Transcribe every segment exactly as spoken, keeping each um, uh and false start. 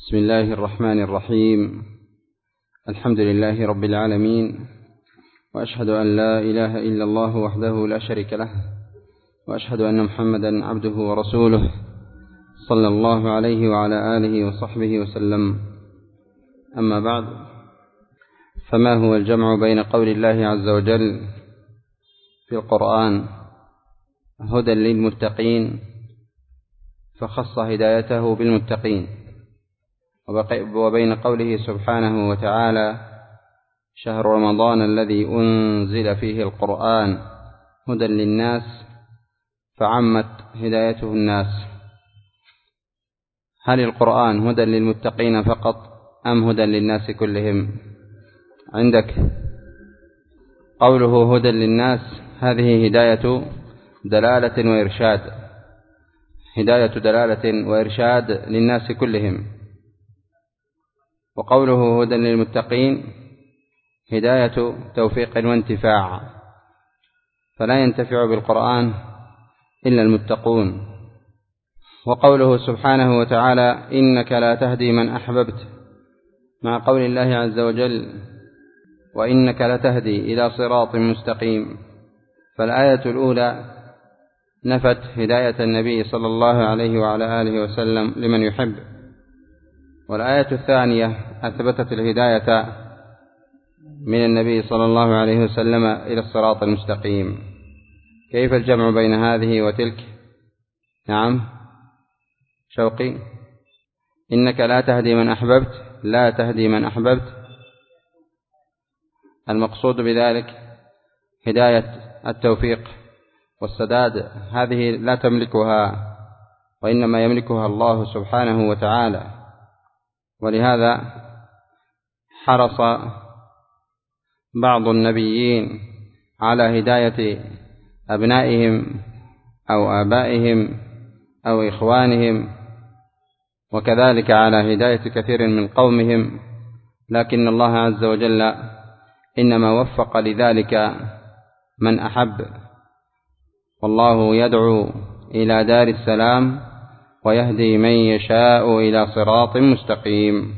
بسم الله الرحمن الرحيم. الحمد لله رب العالمين، وأشهد أن لا إله إلا الله وحده لا شريك له، وأشهد أن محمدا عبده ورسوله صلى الله عليه وعلى آله وصحبه وسلم. أما بعد، فما هو الجمع بين قول الله عز وجل في القرآن هدى للمتقين فخص هدايته بالمتقين، وبين قوله سبحانه وتعالى شهر رمضان الذي أنزل فيه القرآن هدى للناس فعمت هدايته الناس؟ هل القرآن هدى للمتقين فقط أم هدى للناس كلهم؟ عندك قوله هدى للناس، هذه هداية دلالة وإرشاد، هداية دلالة وإرشاد للناس كلهم. وقوله هدى للمتقين هداية توفيق وانتفاع، فلا ينتفع بالقرآن إلا المتقون. وقوله سبحانه وتعالى إنك لا تهدي من أحببت، مع قول الله عز وجل وإنك لتهدي إلى صراط مستقيم، فالآية الأولى نفت هداية النبي صلى الله عليه وعلى آله وسلم لمن يحب، والآية الثانية أثبتت الهداية من النبي صلى الله عليه وسلم إلى الصراط المستقيم. كيف الجمع بين هذه وتلك؟ نعم شوقي، إنك لا تهدي من أحببت، لا تهدي من أحببت، المقصود بذلك هداية التوفيق والسداد، هذه لا تملكها وإنما يملكها الله سبحانه وتعالى. ولهذا حرص بعض النبيين على هداية أبنائهم أو آبائهم أو إخوانهم، وكذلك على هداية كثير من قومهم، لكن الله عز وجل إنما وفق لذلك من أحب. والله يدعو إلى دار السلام ويهدي من يشاء إلى صراط مستقيم.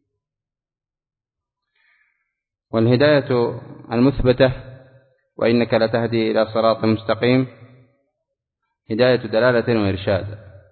والهداية المثبتة وإنك لتهدي إلى صراط مستقيم هداية دلالة وإرشاد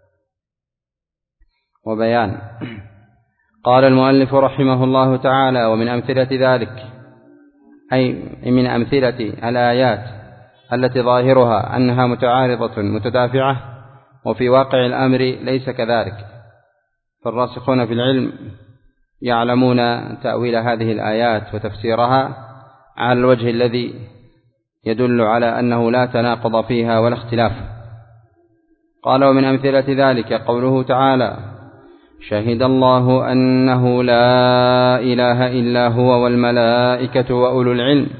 وبيان. قال المؤلف رحمه الله تعالى ومن أمثلة ذلك، أي من أمثلة الآيات التي ظاهرها أنها متعارضة متدافعة، وفي واقع الأمر ليس كذلك، فالراسخون في العلم يعلمون تأويل هذه الآيات وتفسيرها على الوجه الذي يدل على أنه لا تناقض فيها ولا اختلاف. قال ومن أمثلة ذلك قوله تعالى شهد الله أنه لا إله إلا هو والملائكة وأولو العلم،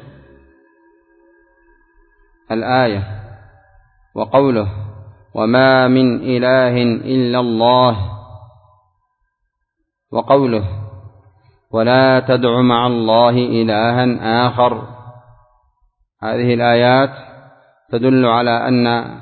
الآية. وقوله وما من إله إلا الله، وقوله ولا تدع مع الله إلها آخر، هذه الآيات تدل على أن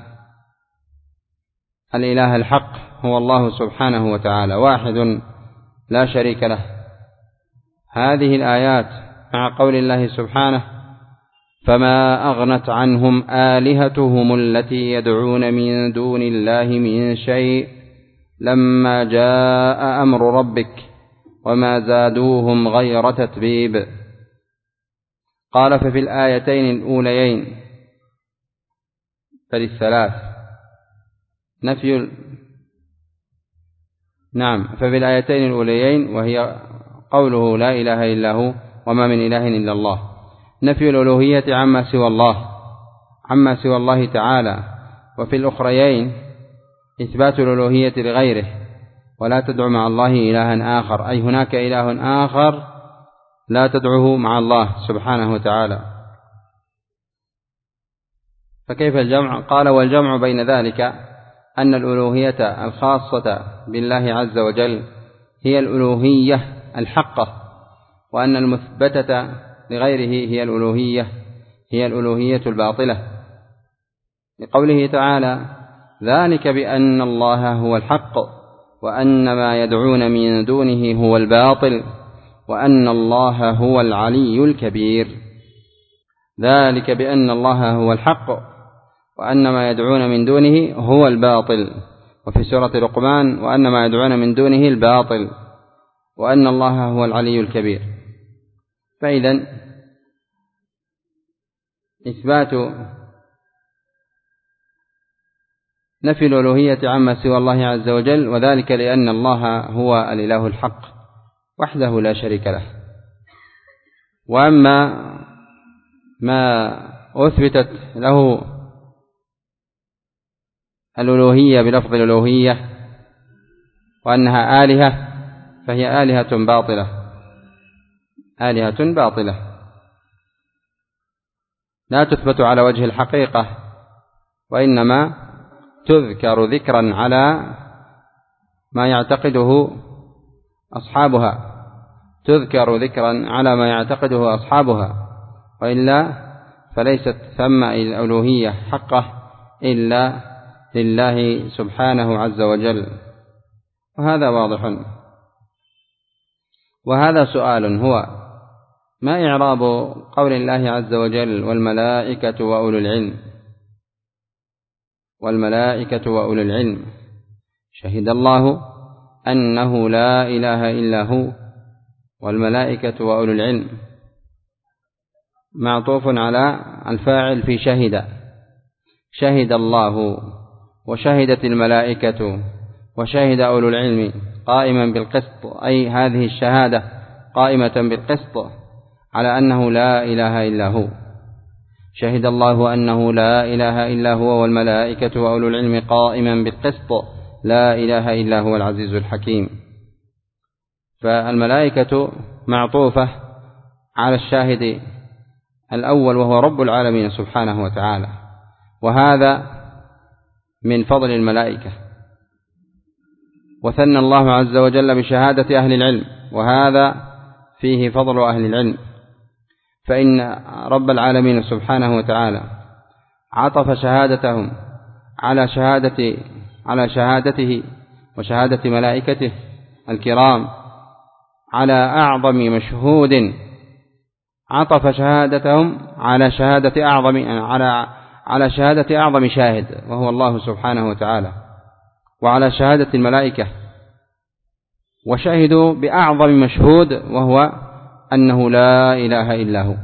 الإله الحق هو الله سبحانه وتعالى واحد لا شريك له. هذه الآيات مع قول الله سبحانه فما أغنت عنهم آلهتهم التي يدعون من دون الله من شيء لما جاء أمر ربك وما زادوهم غير تتبيب. قال ففي الآيتين الأوليين فللثلاث نفي ال... نعم ففي الآيتين الأوليين وهي قوله لا إله إلا هو وما من إله إلا الله نفي الألوهية عما سوى الله عما سوى الله تعالى، وفي الأخريين إثبات الألوهية لغيره ولا تدع مع الله إلها آخر، أي هناك إله آخر لا تدعه مع الله سبحانه وتعالى. فكيف الجمع؟ قال والجمع بين ذلك أن الألوهية الخاصة بالله عز وجل هي الألوهية الحقة، وأن المثبتة لغيره هي الألوهية هي الألوهية الباطلة، لقوله تعالى ذلك بأن الله هو الحق وأن ما يدعون من دونه هو الباطل وأن الله هو العلي الكبير. ذلك بأن الله هو الحق وأن ما يدعون من دونه هو الباطل. وفي سورة لقمان وأن ما يدعون من دونه الباطل وأن الله هو العلي الكبير. فإذا إثبات نفي الألوهية عما سوى الله عز وجل، وذلك لأن الله هو الإله الحق وحده لا شريك له. وأما ما أثبتت له الألوهية بلفظ الألوهية وأنها آلهة فهي آلهة باطلة آلهة باطلة لا تثبت على وجه الحقيقة، وإنما تذكر ذكرا على ما يعتقده أصحابها تذكر ذكرا على ما يعتقده أصحابها وإلا فليست ثم الألوهية حقه إلا لله سبحانه عز وجل. وهذا واضح. وهذا سؤال هو: ما إعراب قول الله عز وجل والملائكة وأولو العلم والملائكة وأولو العلم؟ شهد الله أنه لا إله إلا هو، والملائكة وأولو العلم معطوف على الفاعل في شهد. شهد الله وشهدت الملائكة وشهد أولو العلم قائما بالقسط، أي هذه الشهادة قائمة بالقسط على أنه لا إله إلا هو. شهد الله أنه لا إله إلا هو والملائكة وأولو العلم قائما بالقسط لا إله إلا هو العزيز الحكيم. فالملائكة معطوفة على الشاهد الأول وهو رب العالمين سبحانه وتعالى، وهذا من فضل الملائكة. وثنى الله عز وجل بشهادة أهل العلم، وهذا فيه فضل أهل العلم، فإن رب العالمين سبحانه وتعالى عطف شهادتهم على شهادة على شهادته وشهادة ملائكته الكرام على أعظم مشهود، عطف شهادتهم على شهادة أعظم على على شهادة أعظم شاهد وهو الله سبحانه وتعالى، وعلى شهادة الملائكة، وشهدوا بأعظم مشهود وهو أنه لا إله إلا هو.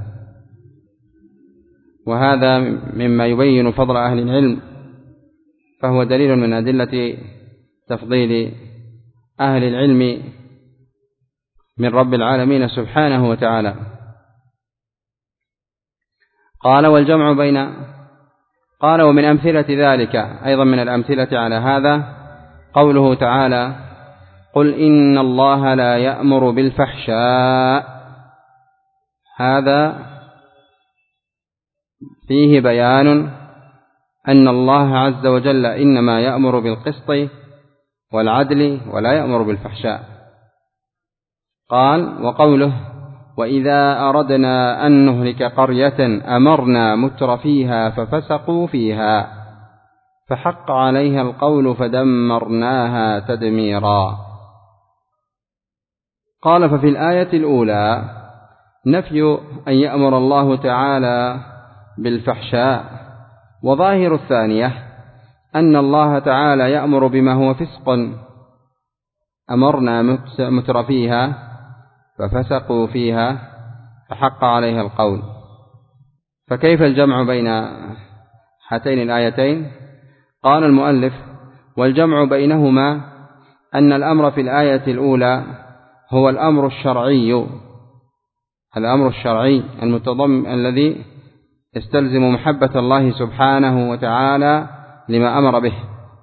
وهذا مما يبين فضل أهل العلم، فهو دليل من أدلة تفضيل أهل العلم من رب العالمين سبحانه وتعالى. قال والجمع بين قال ومن أمثلة ذلك أيضا من الأمثلة على هذا قوله تعالى: قل إن الله لا يأمر بالفحشاء. هذا فيه بيان أن الله عز وجل إنما يأمر بالقسط والعدل ولا يأمر بالفحشاء. قال: وقوله: وإذا أردنا أن نهلك قرية أمرنا متر فيها ففسقوا فيها فحق عليها القول فدمرناها تدميرا. قال: ففي الآية الأولى نفي أن يأمر الله تعالى بالفحشاء، وظاهر الثانية أن الله تعالى يأمر بما هو فسق. أمرنا متر فيها ففسقوا فيها فحق عليها القول. فكيف الجمع بين هاتين الآيتين؟ قال المؤلف: والجمع بينهما أن الأمر في الآية الأولى هو الأمر الشرعي الأمر الشرعي المتضمن الذي يستلزم محبة الله سبحانه وتعالى لما أمر به،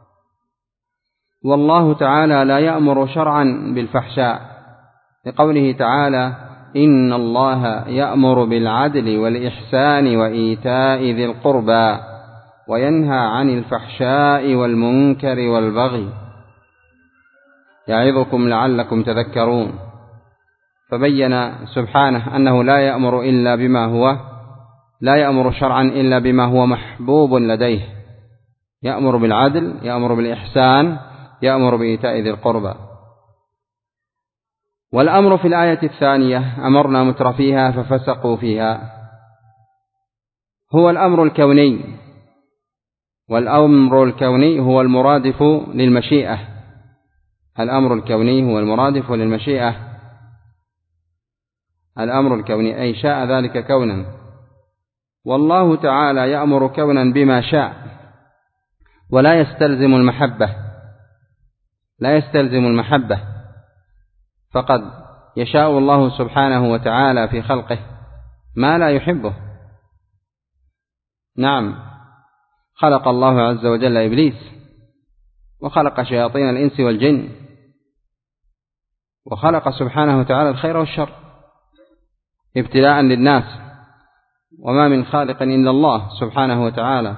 والله تعالى لا يأمر شرعا بالفحشاء، لقوله تعالى: إن الله يأمر بالعدل والإحسان وإيتاء ذي القربى وينهى عن الفحشاء والمنكر والبغي يعظكم لعلكم تذكرون. فبين سبحانه أنه لا يأمر إلا بما هو لا يأمر شرعا إلا بما هو محبوب لديه، يأمر بالعدل، يأمر بالإحسان، يأمر بإيتاء ذي القربى. والأمر في الآية الثانية أمرنا مترفيها ففسقوا فيها هو الأمر الكوني، والأمر الكوني هو المرادف للمشيئة. الأمر الكوني هو المرادف للمشيئة. الأمر الكوني أي شاء ذلك كونا، والله تعالى يأمر كونا بما شاء، ولا يستلزم المحبة لا يستلزم المحبة فقد يشاء الله سبحانه وتعالى في خلقه ما لا يحبه. نعم، خلق الله عز وجل إبليس، وخلق شياطين الإنس والجن، وخلق سبحانه وتعالى الخير والشر ابتلاء للناس، وما من خالق إلا الله سبحانه وتعالى،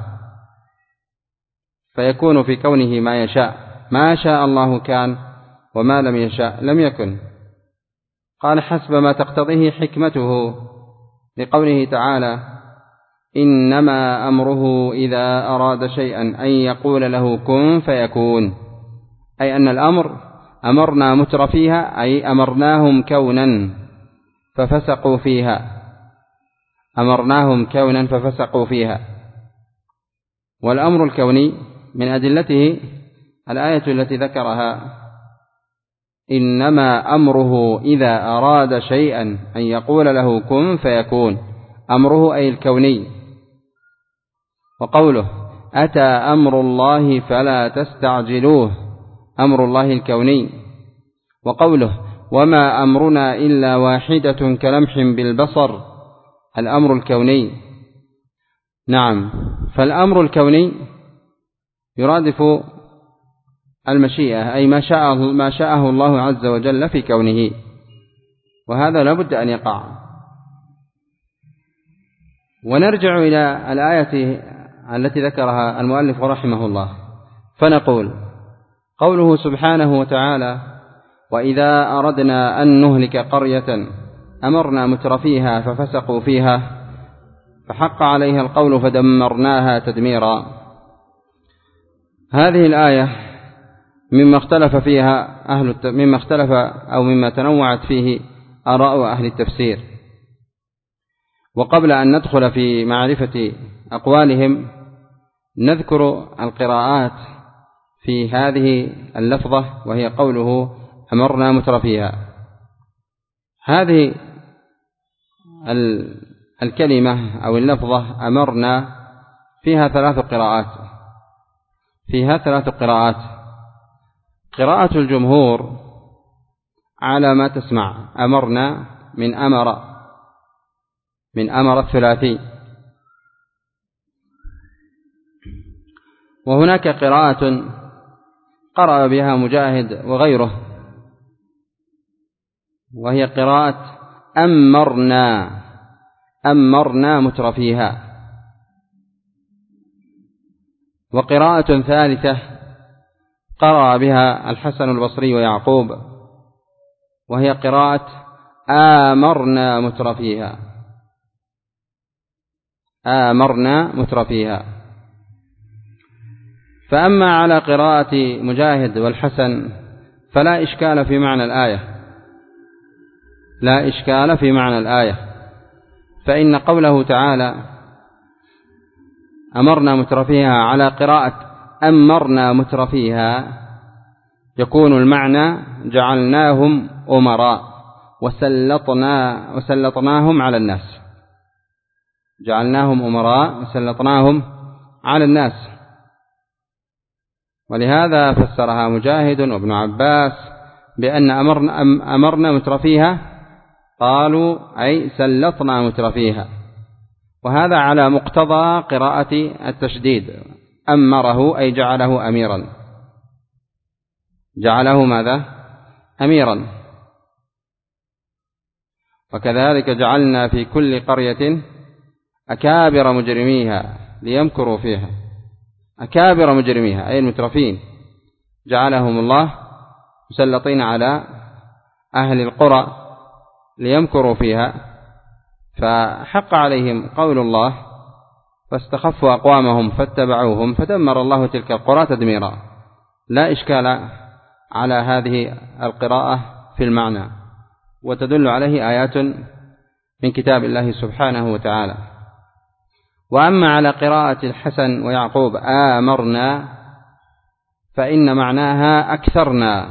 فيكون في كونه ما يشاء. ما شاء الله كان، وما لم يشاء لم يكن. قال حسب ما تقتضيه حكمته، لقوله تعالى إنما أمره إذا أراد شيئا أن يقول له كن فيكون، أي أن الأمر أمرنا مترفيها، أي أمرناهم كونا ففسقوا فيها أمرناهم كونا ففسقوا فيها. والأمر الكوني من أدلته الآية التي ذكرها إنما أمره إذا أراد شيئا أن يقول له كن فيكون، أمره أي الكوني. وقوله أتى أمر الله فلا تستعجلوه، أمر الله الكوني. وقوله وما أمرنا إلا واحدة كلمح بالبصر، الأمر الكوني. نعم، فالأمر الكوني يرادف المشيئة، أي ما شاءه, ما شاءه الله عز وجل في كونه، وهذا لابد أن يقع. ونرجع إلى الآية التي ذكرها المؤلف رحمه الله، فنقول قوله سبحانه وتعالى وإذا أردنا أن نهلك قرية أمرنا مترفيها ففسقوا فيها فحق عليها القول فدمرناها تدميرا. هذه الآية مما اختلف فيها أهل مما اختلف أو مما تنوعت فيه آراء أهل التفسير. وقبل أن ندخل في معرفة أقوالهم نذكر القراءات في هذه اللفظة، وهي قوله أمرنا مترفيها. هذه الكلمة أو اللفظة أمرنا فيها ثلاث قراءات فيها ثلاث قراءات قراءة الجمهور على ما تسمع أمرنا من أمر من أمر الثلاثي، وهناك قراءة قرأ بها مجاهد وغيره، وهي قراءة أمرنا أمرنا مترفيها. وقراءة ثالثة قرأ بها الحسن البصري ويعقوب، وهي قراءة آمرنا مترفيها آمرنا مترفيها. فأما على قراءة مجاهد والحسن فلا إشكال في معنى الآية لا إشكال في معنى الآية فإن قوله تعالى أمرنا مترفيها على قراءة أمرنا مترفيها يكون المعنى جعلناهم أمراء وسلطنا وسلطناهم على الناس جعلناهم أمراء وسلطناهم على الناس. ولهذا فسرها مجاهد وابن عباس بأن أمرنا, أمرنا مترفيها، قالوا أي سلطنا مترفيها، وهذا على مقتضى قراءة التشديد. أمره أي جعله أميرا جعله ماذا؟ أميرا. وكذلك جعلنا في كل قرية أكابر مجرميها ليمكروا فيها. أكابر مجرميها أي المترفين جعلهم الله مسلطين على أهل القرى ليمكروا فيها، فحق عليهم قول الله فاستخفوا أقوامهم فاتبعوهم فدمر الله تلك القرى تدميرا. لا إشكال على هذه القراءة في المعنى، وتدل عليه آيات من كتاب الله سبحانه وتعالى. وأما على قراءة الحسن ويعقوب آمرنا فإن معناها أكثرنا،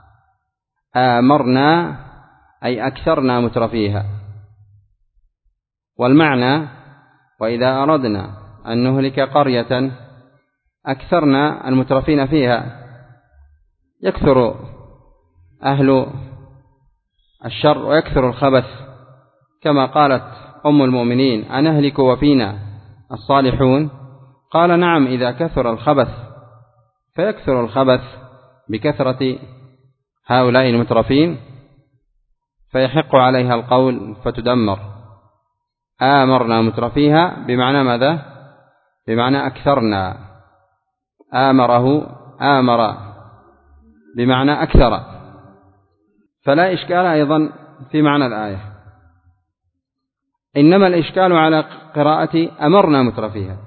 آمرنا أي أكثرنا مترفيها. والمعنى وإذا أردنا أن نهلك قرية أكثرنا المترفين فيها، يكثر أهل الشر ويكثر الخبث، كما قالت أم المؤمنين أنهلك وفينا الصالحون؟ قال نعم، إذا كثر الخبث، فيكثر الخبث بكثرة هؤلاء المترفين فيحق عليها القول فتدمر. آمرنا مترفيها بمعنى ماذا؟ بمعنى أكثرنا. آمره آمر بمعنى أكثر، فلا إشكال أيضا في معنى الآية، إنما الإشكال على قراءة أمرنا مترفيها.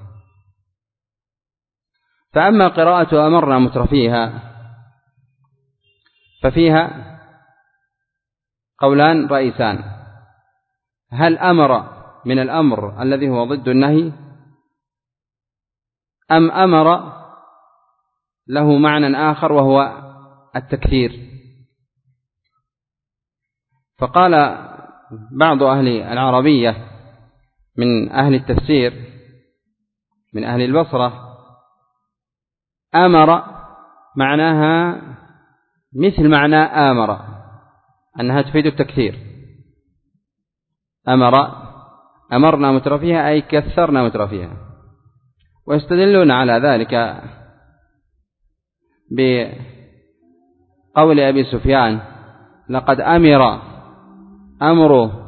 فأما قراءة أمرنا مترفيها ففيها قولان رئيسان: هل أمر من الأمر الذي هو ضد النهي، أم أمر له معنى آخر وهو التكثير؟ فقال بعض أهل العربية من أهل التفسير من أهل البصرة: أمر معناها مثل معنى آمر، أنها تفيد التكثير. أمر أمرنا مترفيها أي كثرنا مترفيها. ويستدلون على ذلك بقول أبي سفيان: لقد أمر أمره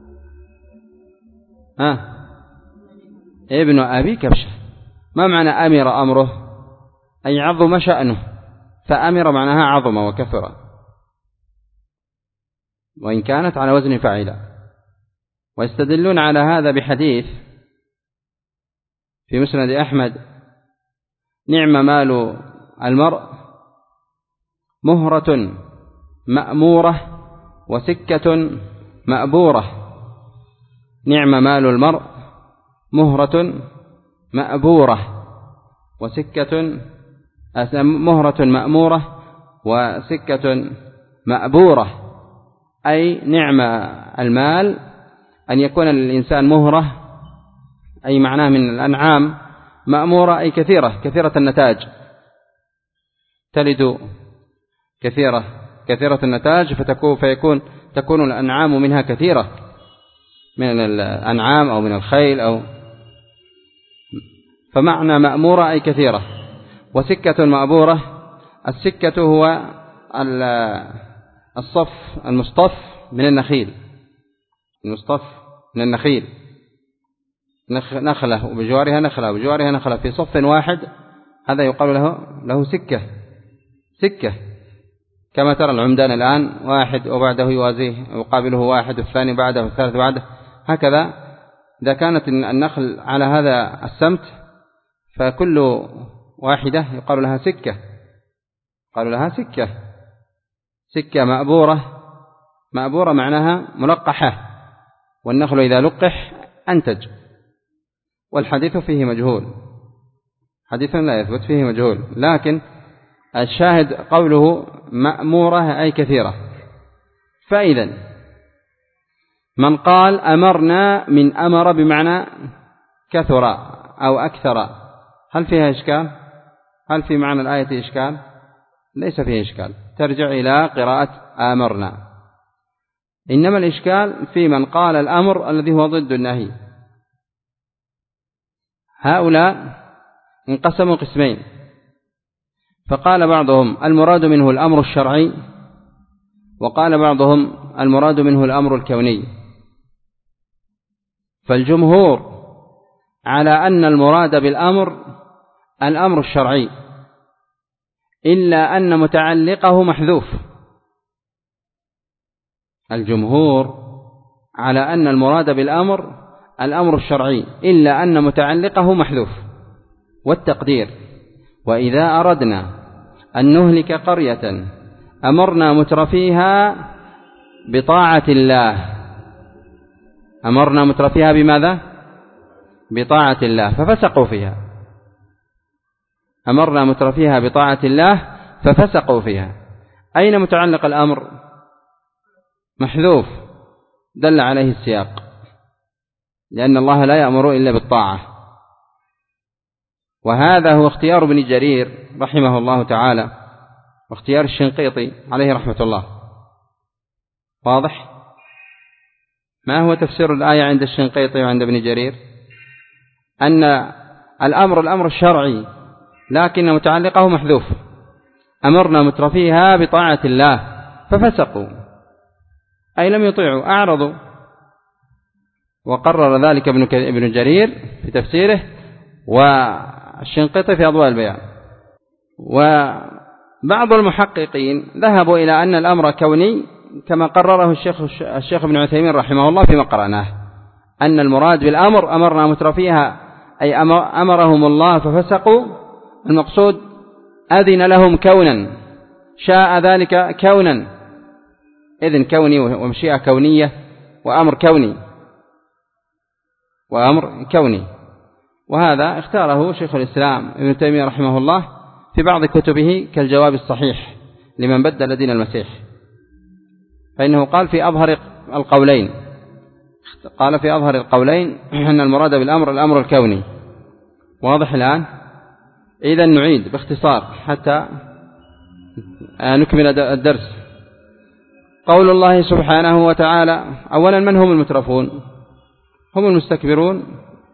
ها ابن أبي كبشة. ما معنى أمر أمره؟ أي عظم شأنه، فأمر معناها عظم وكثر، وإن كانت على وزن فاعلة. ويستدلون على هذا بحديث في مسند أحمد: نعم مال المرء مهرة مأمورة وسكة مأبورة. نعم مال المرء مهرة مأبورة وسكة مهرة مأمورة وسكة مأبورة، أي نعم المال أن يكون للإنسان مهرة، أي معناه من الأنعام، مأمورة أي كثيرة كثيرة النتاج، تلد كثيرة كثيرة النتاج، فتكون فيكون تكون الأنعام منها كثيرة من الأنعام أو من الخيل أو فمعنى مأمورة أي كثيرة. وسكة مأبورة، السكة هو الصف المصطف من النخيل، المصطف من النخيل، نخلة وبجوارها نخلة وبجوارها نخلة في صف واحد، هذا يقال له له سكة. سكة كما ترى العمدان الآن، واحد وبعده يوازيه يقابله واحد، والثاني بعده والثالث بعده، هكذا. إذا كانت النخل على هذا السمت فكل واحدة يقال لها سكة، قالوا لها سكة. سكة مأبورة، مأبورة معناها ملقحة، والنخل إذا لقح أنتج. والحديث فيه مجهول، حديث لا يثبت فيه مجهول، لكن الشاهد قوله مأمورة أي كثيرة. فإذا من قال أمرنا من أمر بمعنى كثر أو أكثر، هل فيها إشكال؟ هل في معنى الآية إشكال؟ ليس فيه إشكال، ترجع إلى قراءة آمرنا. إنما الإشكال في من قال الأمر الذي هو ضد النهي. هؤلاء انقسموا قسمين، فقال بعضهم المراد منه الأمر الشرعي، وقال بعضهم المراد منه الأمر الكوني. فالجمهور على أن المراد بالأمر الأمر الشرعي، إلا أن متعلقه محذوف. الجمهور على أن المراد بالأمر الأمر الشرعي، إلا أن متعلقه محذوف. والتقدير: وإذا أردنا أن نهلك قرية أمرنا مترفيها بطاعة الله، أمرنا مترفيها بماذا؟ بطاعة الله ففسقوا فيها، أمرنا مترفيها بطاعة الله ففسقوا فيها. أين متعلق الأمر؟ محذوف، دل عليه السياق، لأن الله لا يأمر إلا بالطاعة. وهذا هو اختيار ابن جرير رحمه الله تعالى واختيار الشنقيطي عليه رحمة الله. واضح؟ ما هو تفسير الآية عند الشنقيطي وعند ابن جرير؟ أن الأمر الأمر الشرعي لكن متعلقه محذوف، أمرنا مترفيها بطاعة الله ففسقوا، أي لم يطيعوا، أعرضوا. وقرر ذلك ابن جرير في تفسيره والشنقيطي في أضواء البيان. وبعض المحققين ذهبوا إلى أن الأمر كوني كما قرره الشيخ, الشيخ ابن عثيمين رحمه الله فيما قرأناه، أن المراد بالأمر أمرنا مترفيها أي أمرهم الله ففسقوا، المقصود أذن لهم كونا، شاء ذلك كونا، إذن كوني ومشيئة كونية وأمر كوني وأمر كوني. وهذا اختاره شيخ الإسلام ابن تيمية رحمه الله في بعض كتبه كالجواب الصحيح لمن بدل دين المسيح، فإنه قال في أظهر القولين قال في أظهر القولين أن المراد بالأمر الأمر الكوني. واضح الآن؟ إذا نعيد باختصار حتى نكمل الدرس. قول الله سبحانه وتعالى: أولا من هم المترفون؟ هم المستكبرون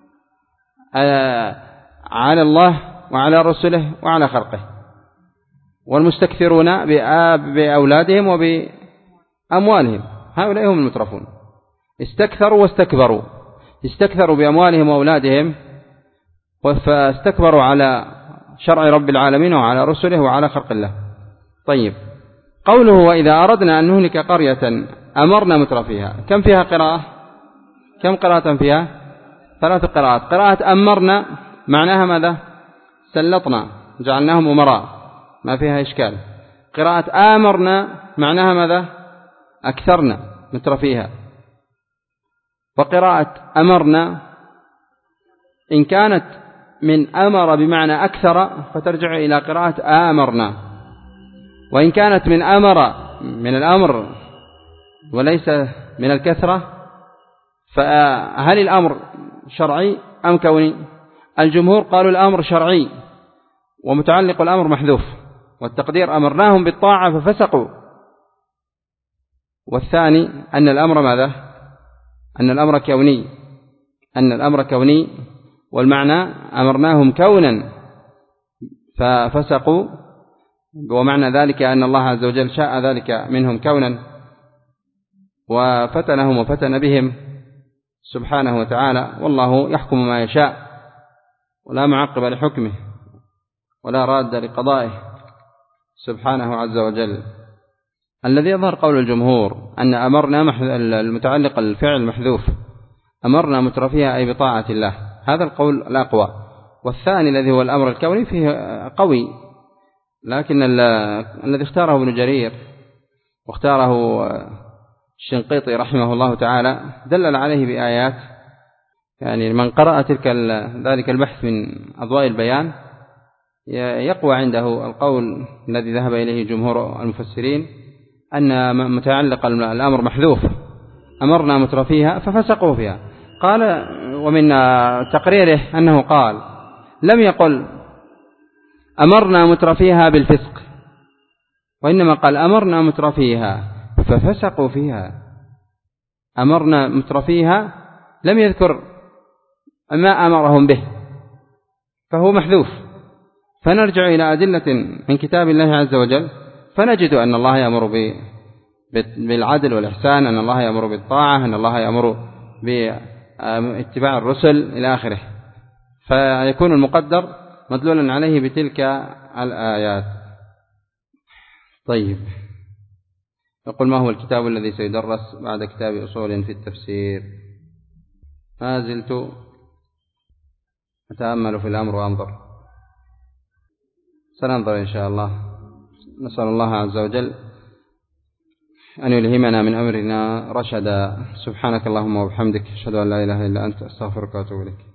على الله وعلى رسله وعلى خلقه، والمستكثرون بأولادهم وبأموالهم، هؤلاء هم المترفون. استكثروا واستكبروا، استكثروا بأموالهم وأولادهم فاستكبروا على شرع رب العالمين وعلى رسله وعلى خلق الله. طيب، قوله وإذا أردنا أن نهلك قرية أمرنا مترفيها، كم فيها قراءة؟ كم قراءة فيها؟ ثلاث قراءات. قراءة أمرنا معناها ماذا؟ سلطنا، جعلناهم أمراء، ما فيها إشكال. قراءة آمرنا معناها ماذا؟ أكثرنا مترفيها. وقراءة أمرنا إن كانت من أمر بمعنى أكثر فترجع إلى قراءة آمرنا، وإن كانت من أمر من الأمر وليس من الكثرة فهل الأمر شرعي أم كوني؟ الجمهور قالوا الأمر شرعي ومتعلق الأمر محذوف، والتقدير أمرناهم بالطاعة ففسقوا. والثاني أن الأمر ماذا؟ أن الأمر كوني، أن الأمر كوني والمعنى أمرناهم كونا ففسقوا، ومعنى ذلك أن الله عز وجل شاء ذلك منهم كونا وفتنهم وفتن بهم سبحانه وتعالى، والله يحكم ما يشاء ولا معقب لحكمه ولا راد لقضائه سبحانه عز وجل. الذي يظهر قول الجمهور أن أمرنا المتعلق الفعل محذوف، أمرنا مترفيها أي بطاعة الله، هذا القول الأقوى. والثاني الذي هو الأمر الكوني فيه قوي، لكن الذي اختاره ابن جرير واختاره الشنقيطي رحمه الله تعالى دلل عليه بآيات، يعني من قرأ تلك ذلك البحث من أضواء البيان يقوى عنده القول الذي ذهب إليه جمهور المفسرين أن متعلق الأمر محذوف، أمرنا مترفيها ففسقوا فيها. قال ومن تقريره أنه قال لم يقل أمرنا مترفيها بالفسق، وإنما قال أمرنا مترفيها ففسقوا فيها. أمرنا مترفيها لم يذكر ما أمرهم به، فهو محذوف. فنرجع إلى أدلة من كتاب الله عز وجل فنجد أن الله يأمر بالعدل والإحسان، أن الله يأمر بالطاعة، أن الله يأمر باتباع الرسل إلى آخره، فيكون المقدر مدلولا عليه بتلك الآيات. طيب، يقول ما هو الكتاب الذي سيدرس بعد كتاب أصول في التفسير؟ ما زلت أتأمل في الأمر وأنظر، سننظر إن شاء الله نسأل الله عز وجل أن يلهمنا من أمرنا رشدا. سبحانك اللهم وبحمدك، أشهد أن لا إله إلا أنت، أستغفرك وأتوب إليك.